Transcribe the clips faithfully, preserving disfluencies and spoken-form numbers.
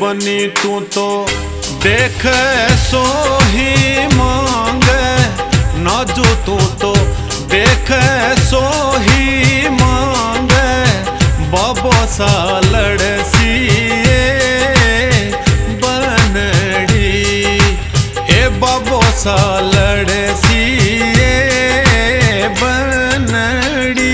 बनी तू तो देख सो ही मांगे, नाजू तू तो देख सो ही मांगे। बाबो सा लड़सी बनड़ी, ए बाबो सा लड़सी बनड़ी।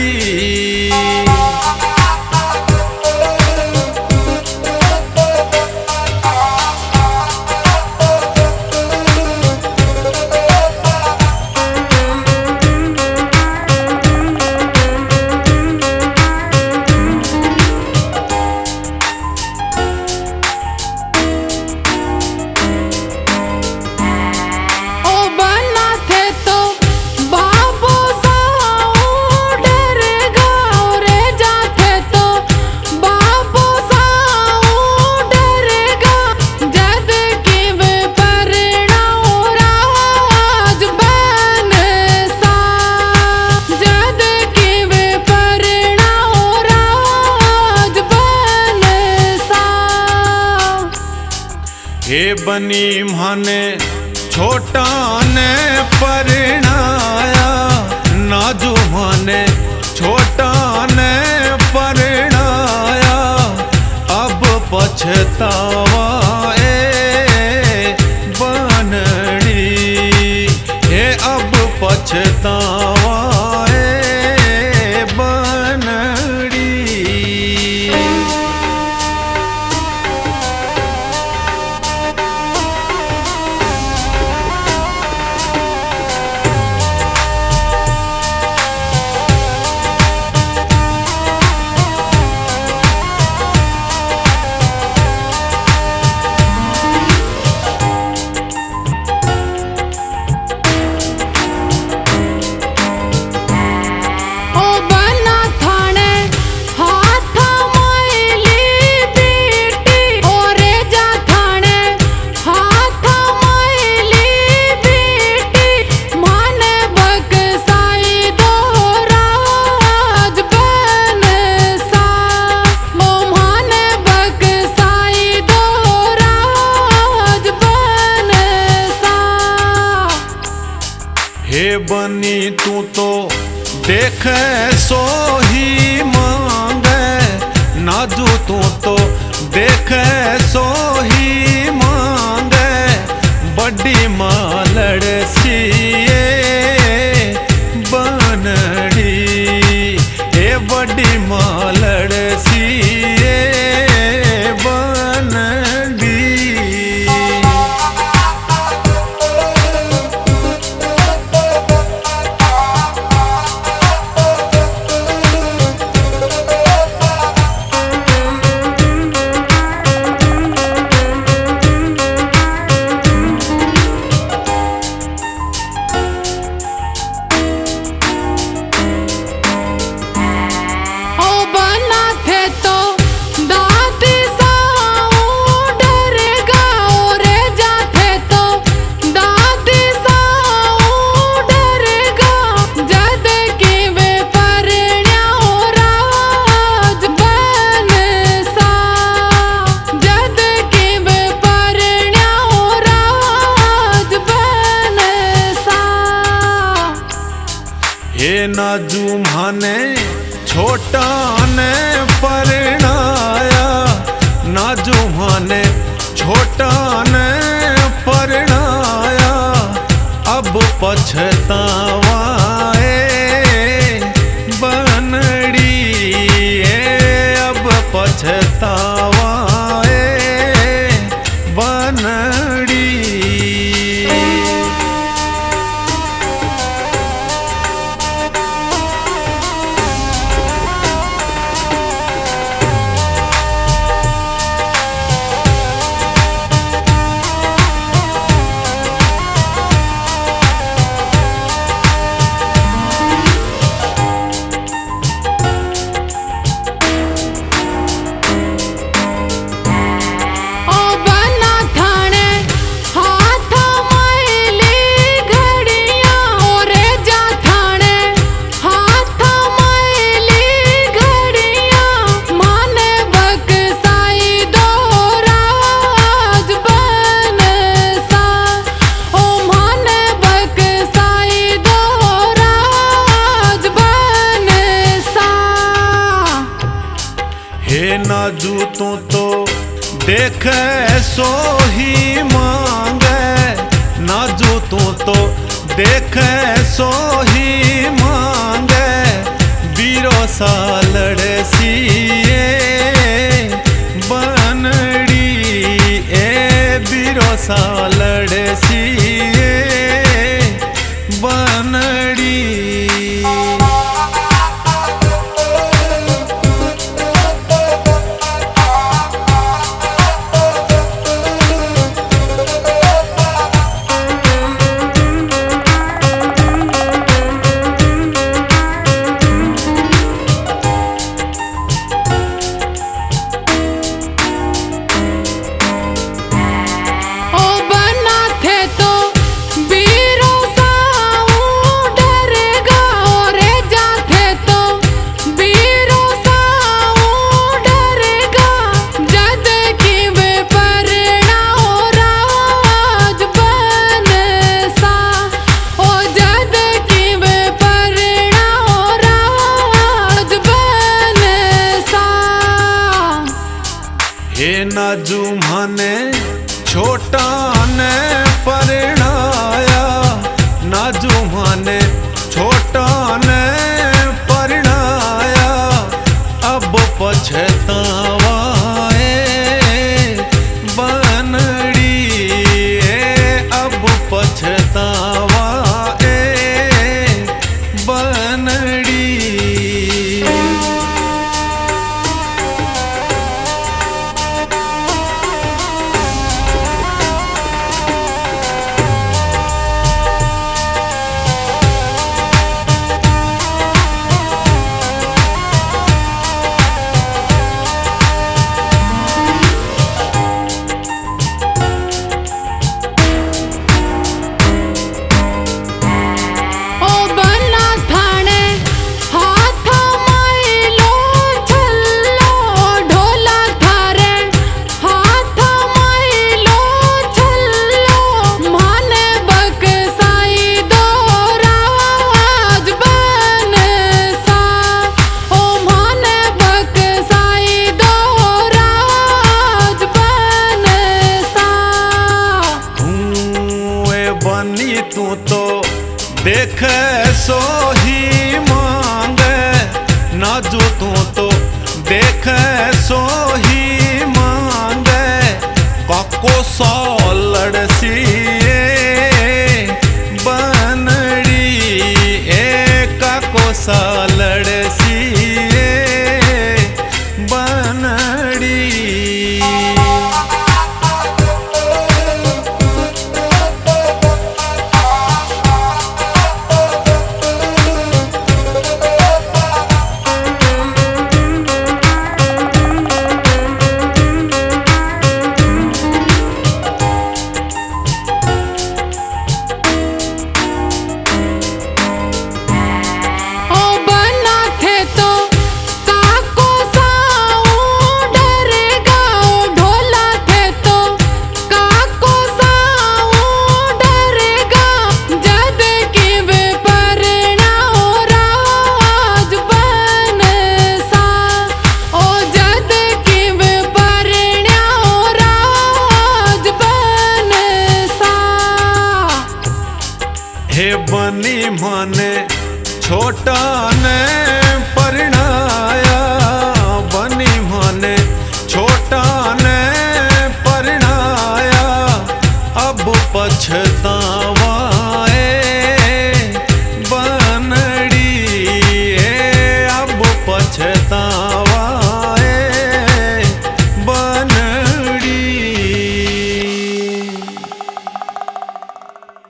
हे बनी माने छोटा ने परणाया, नाजू माने छोटा ने परणाया। अब पछतावा ए बनड़ी, हे अब पछतावा ए बनड़ी। हे बनी तू तो देख सो ही मांगे, नाजू तू तो देख सो ही मांगे। बड़ी माँ लड़सी बनड़ी, हे बड़ी माँ लड़सी बनड़ी। हे नाजू माने छोटा ने परणाया, नाजू माने छोटा ने परणाया। अब पछतावा ए बनड़ी, अब पछतावा ए बनड़ी। नाजू तू तो देखे सो ही मांगे, नाजू तू तो देखे सो ही मांगे, बीरो सा लड़े सीए बनड़ी ए बीरो सा लड़े सीए बनड़ी। हे नाजू माने छोटा ने परणाया, नाजू माने छोटा ने परणाया, अब पछतावा बनड़ी अब पछतावा बनड़ी। तू तो देखे सो ही मांगे, नाजू तू तो देखे सो ही मांगे, काको सा लड़सी बनड़ी ए काको सा लड़सी बनड़ी। हे बनी माने छोटा ने परिणा